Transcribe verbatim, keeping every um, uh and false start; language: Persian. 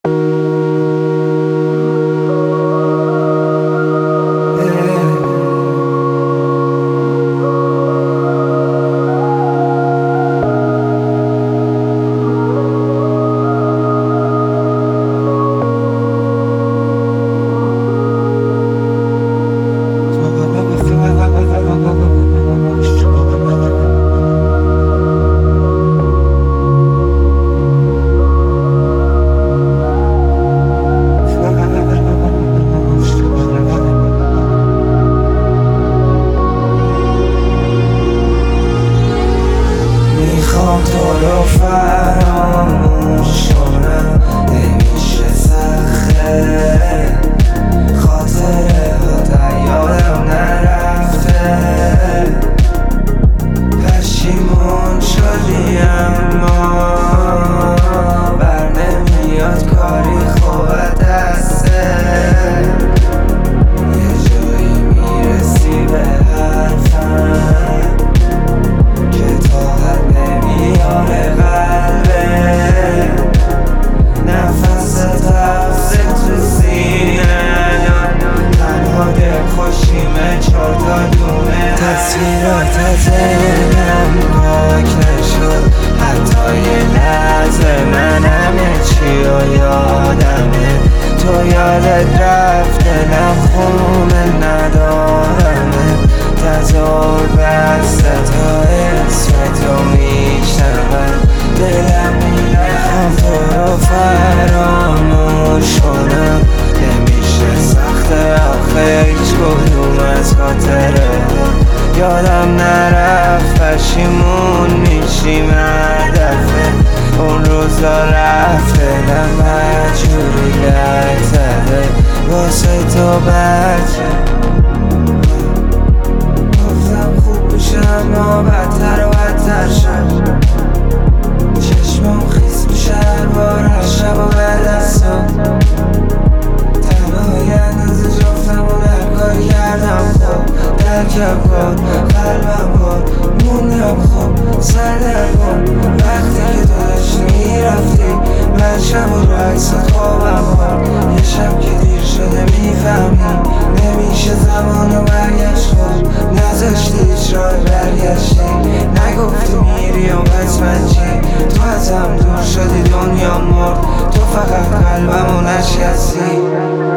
میخوام تو رو فراموش کنم، نمیشه سخته، خاطره ها یادم نرفته، پشیمون شدی اما بر نمیاد کاری خوب دسته، یه جایی میرسی به حرفم که طاقت نمیاره قلبه، نفست حفظه تو سینه، تنها دل خوشیمه چار تا دونه تصویرات ذهنم پاک نشد، حتی یه لحظه من همه چی و یادمه، تو یادت رفت دلم خونه ندارمه، تظاهر بسته تا اسم تو میشنوم، دلم میخوام تو رو فراموش کنم، نمیشه سخته آخه هیچ کدوم از خاطره یادم نرفت، پشیمون میشیم هر دفعه اون روزا رفت، دلم مجبوری لک زده واسه تو بچه، گفتم خوب میشه اما بدتر و بدتر شد، چشمم خیس میشه هر بار هر شب و بعد از صبح، تنهای اندازه جفتمون هر کاری کردم خوب، درکم کن قلبم کن موندم خوب سردر کن، وقتی که تو داشتی میرفتی من شب و رو عکست خوابم کن، یه شب که دیر شده میفهمی نمیشه زمان رو برگشت کن، نذاشتی هیچ راه برگشتی، نگفتی میری و پس من چی، تو ازم دور شدی دنیا مرد، تو فقط قلبم رو نشکستی.